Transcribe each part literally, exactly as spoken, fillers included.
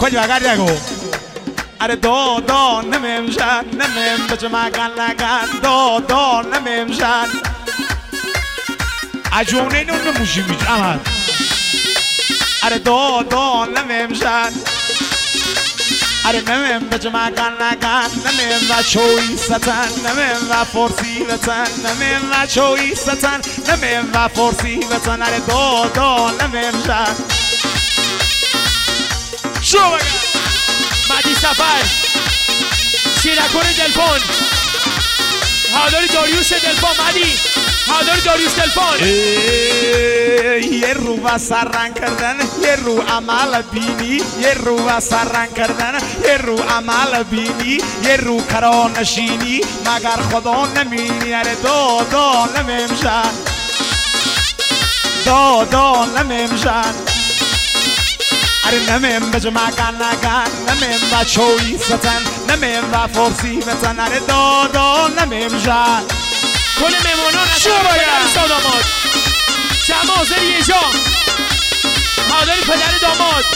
کجا گردگو اره دو دو نمیمشن نمیم بجمع گلگن دو دو نمیمشن عجونه اینو نموشی میج احمد اره دو دو نمیمشن اره نمیم بجمع گلگن نمیم و چوی ستن نمیم و فرسی بتن نمیم و چوی ستن نمیم و فرسی بتن اره دو دو نمیمشن شو بگم مدی سفر شیرکور دلفون هاداری داریوش دلفون مدی هاداری داریوش دلفون یه رو و سررنگ کردن یه رو عمل بینی یه رو و سررنگ کردن یه رو عمل بینی یه رو کرانشینی مگر خدا نمینی اره دو دو نمیمشن دو دو نمیمشن اره نمیم بجمع گلگن نمیم و چوی ستن نمیم و فرسی بتن اره دو دو نمیمشن کل مهمانان از پدر داماد شما حاضر یه جا حاضر پدر داماد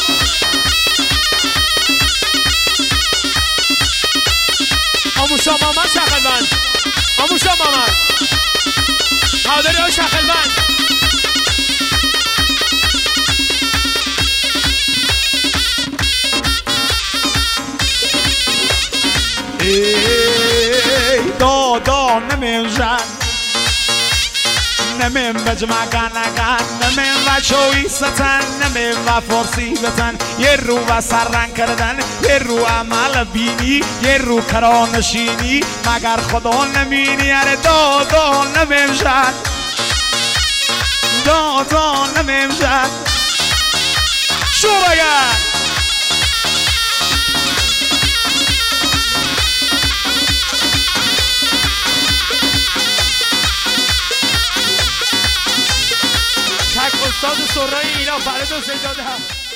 آموشا مامد شخلبند آموشا مامد حاضر های شخلبند ای دو دو نمیمشن نمیم بجمع گلگن نمیم و چوی ستن نمیم و فرسی بتن یه رو و سررنگ کردن یه رو عمل بینی یه رو کرانشینی مگر خدا نمینی اره دو دو نمیمشن دو دو نمیمشن شو بگن تک استاد سرای ایران فرید حسین زاده هم